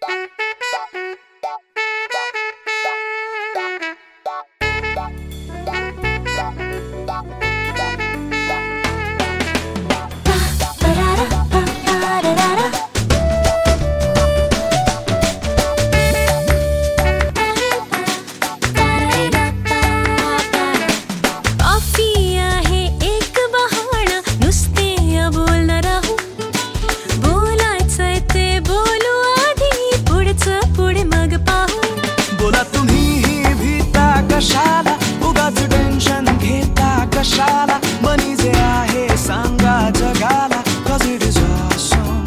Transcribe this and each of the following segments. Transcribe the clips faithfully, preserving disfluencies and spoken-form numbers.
बोला तुम्हीही भीता कशाला, उगाच टेन्शन घेता कशाला, मनी जे आहे सांगा जगाला, cause it is awesome.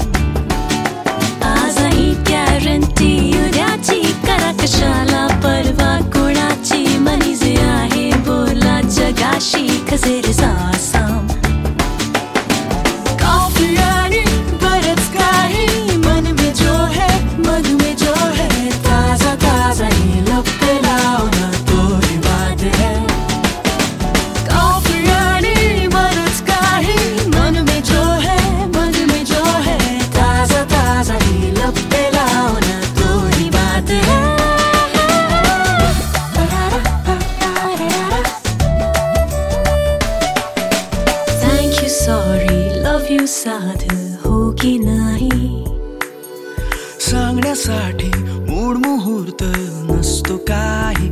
आजही गॅरंटी उद्याची, करा कशाला परवा कोणाची, मनी जे आहे बोला जगाशी, cause it is awesome. Coffee आणि बरंच काही, मन में जो है मग में जो है, ताजा ताजा ही लब पे लावना तो ही बात है. कॉफी आणि बरंच काही, मन में जो है मग में जो है, ताजा ताजा ही लब पे लावना तो ही बात है. Thank you, sorry, love you साधं हो की नाही, सांगण्यासाठी मूड मुहूर्त नसतो काही,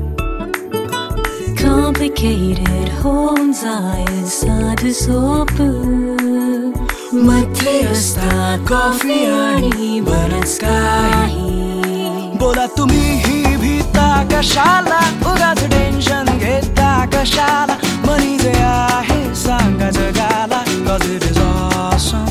complicated होऊन जाईल साधं सोपं, मध्ये असतात कॉफी आणि बरंच काही. बोला तुम्हीही भीता कशाला, उगाच टेन्शन घेता कशाला, मनी जे आहे सांगा जगाला, cause it is awesome.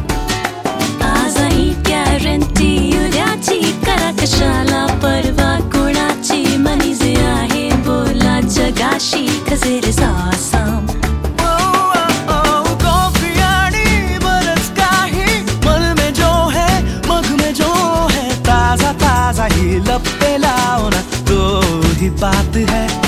आजही गॅरंटी उद्याची, करा कशाला परवा कोणाची, मनी जे आहे बोला जगाशी, cause it is awesome. Oh, oh, oh, coffee आणि बरंच काही, मन में जो है मग में जो है, ताजा ताजा ही लब पे लावना तो ही बात है.